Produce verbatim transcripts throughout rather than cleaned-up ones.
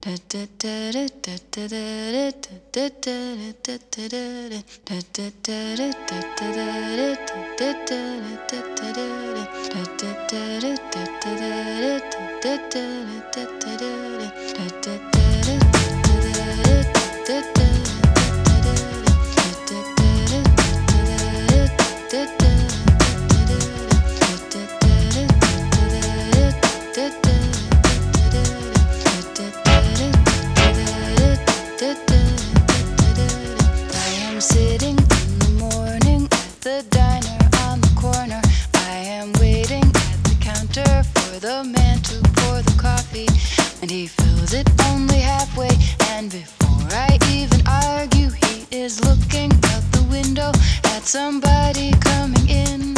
Sitting in the morning at the diner on the corner. I am waiting at the counter for the man to pour the coffee, and he fills it only halfway. And before I even argue, he is looking out the window at somebody coming in.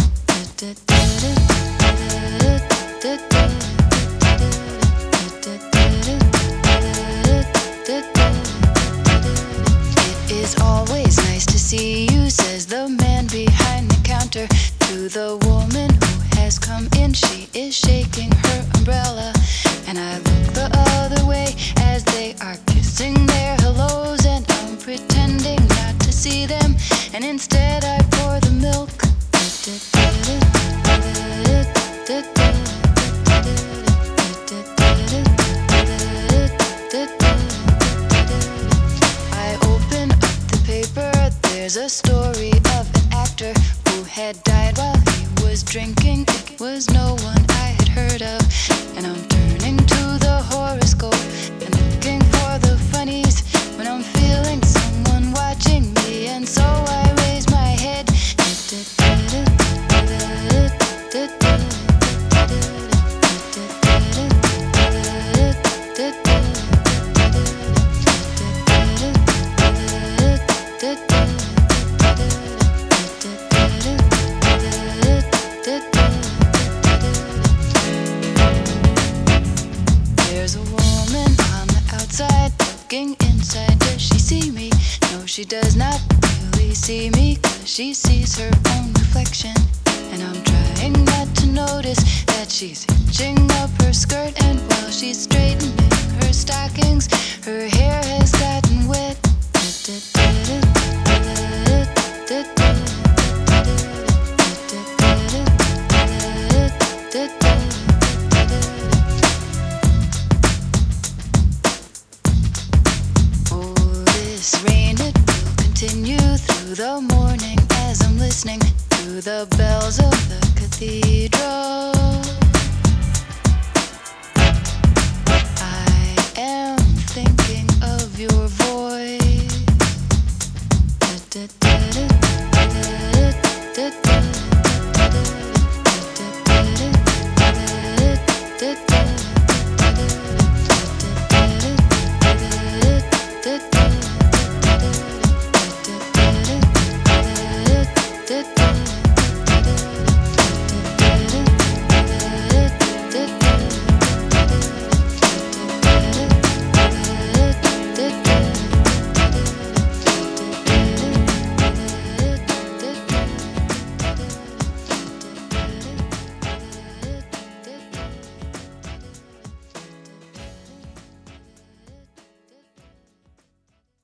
It is always nice to see you, says the man behind the counter to the woman who has come in. She is shaking her umbrella, and I look the other way as they are kissing their hellos, and I'm pretending not to see them, and instead I pour the milk. I open up the paper. There's a story of an actor who had died while he was drinking. It was no one I had heard of, and I'm turning to the horoscope and looking for the funnies when I'm feeling someone watching me, and so I raise my head. There's a woman on the outside looking inside. Does she see me? No, she does not really see me, 'cause she sees her own reflection. And I'm trying not to notice that she's hitching up her skirt, and while she's straightening her stockings, her hair has gotten wet. Oh, this rain, it will continue through the morning as I'm listening to the bells of the cathedral.